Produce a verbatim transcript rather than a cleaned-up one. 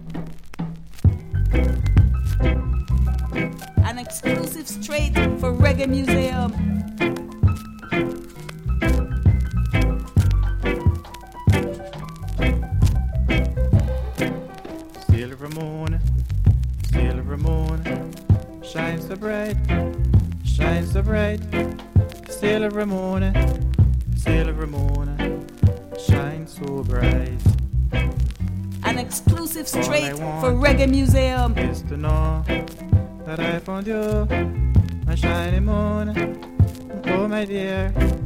An exclusive straight for Reggae Museum. Silver moon, silver moon, shines so bright, shines so bright. Silver moon, silver moon, shines so bright. An exclusive straight for Reggae Museum. Is to know that I found you, my shiny moon. Oh my dear,